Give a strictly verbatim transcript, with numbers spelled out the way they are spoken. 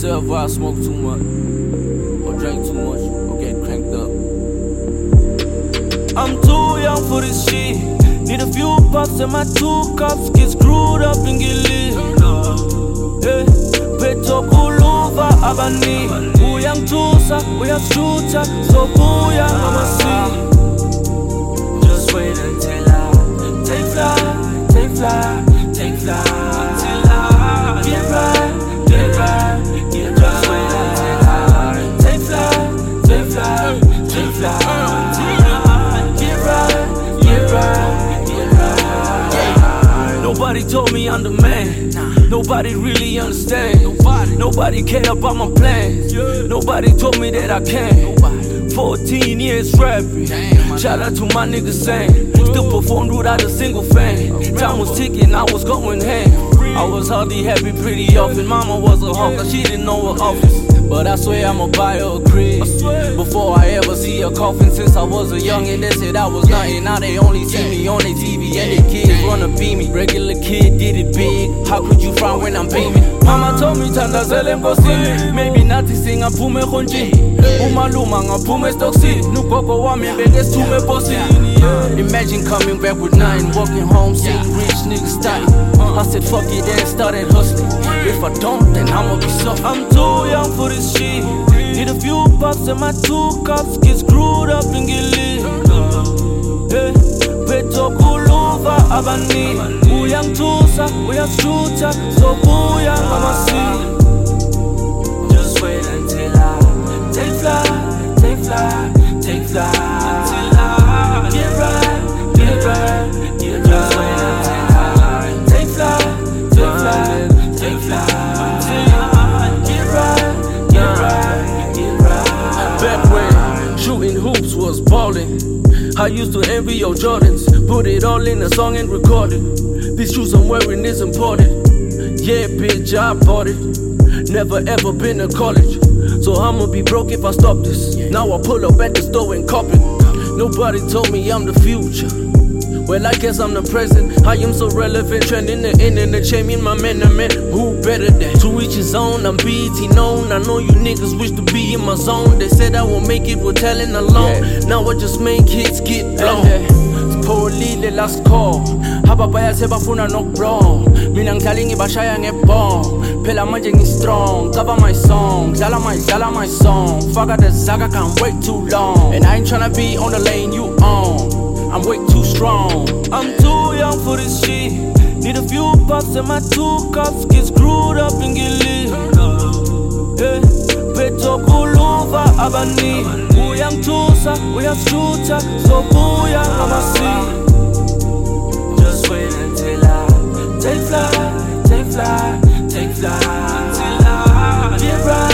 myself while I smoke too much, or drink too much, or get cranked up. I'm too young for this shit. Need a few puffs and my two cups get screwed up and get lit. Hey, Beto Kuluva Abani. Uyangtusa, uyashutha, so buya mama see. Just wait until I take flight, take flight, take flight. Until I get right, get right, get right. Just wait until I take flight, take flight, take flight. Until I get right, get right, get right. Nobody told me I'm the man. Nobody really understand. Nobody, nobody care about my plans. Nobody told me that I can. fourteen years rapping. Shout out to my niggas saying. Still performed without a single fan. Time was ticking, I was going ham. I was hardly happy pretty often. Mama was a hawker, she didn't know her office. But I swear I'ma buy her a crib before I ever see a coffin. Since I was a youngin', they said I was nothing. Now they only see me on their T V and their kids wanna be me. Regular kid did it big. How could you frown when I'm beaming? Mama told me thandazele ngosini. Maybe nathi singaphume khonjini. Umaluma ngaphume estoksini. Nugogo wami bekesithume eposini. Imagine coming back with nothing, walking home, seeing rich niggas starting. I said fuck it and started hustling. If I don't, then I'ma be soft. I'm too young for this shit. Need a few puffs and my two cups get screwed up and get lit. Hey, Beto Kuluva Abani. Uyangtusa, uyashutha, so buya mama see. Just wait until I take flight, take flight, take flight. Until I get right, get right, get right. Just wait until I take flight, take flight, take flight. Until I get right, get right, get right. Back when shooting hoops was ballin', I used to envy your Jordans. Put it all in a song and record it. These shoes I'm wearing is imported. Yeah, bitch, I bought it. Never ever been to college, so I'ma be broke if I stop this. Now I pull up at the store and cop it. Nobody told me I'm the future. Well, I guess I'm the present. I am so relevant, trending the internet, shaming my man, man. Who better than? To each his own, I'm B E T known. I know you niggas wish to be in my zone. They said I won't make it with talent alone. Yeah. Now I just make hits get blown. Sipholile last call. Haba bayathe bafuna nokubron. Mina ngidlala ngibashaya ngebomb. Phela manje ngi-strong, cover my song. Dlala my, dlala my song. Faka the zaga, can't wait too long. And I ain't tryna be on the lane you on. I'm way too strong. I'm too young for this shit. Need a few puffs and my two cups get screwed up and get lit. Hey, Beto Kuluva Abani. Uyangtusa, uyashutha, so buya mama see. Just wait until I take flight, take flight, take flight. Until I get right.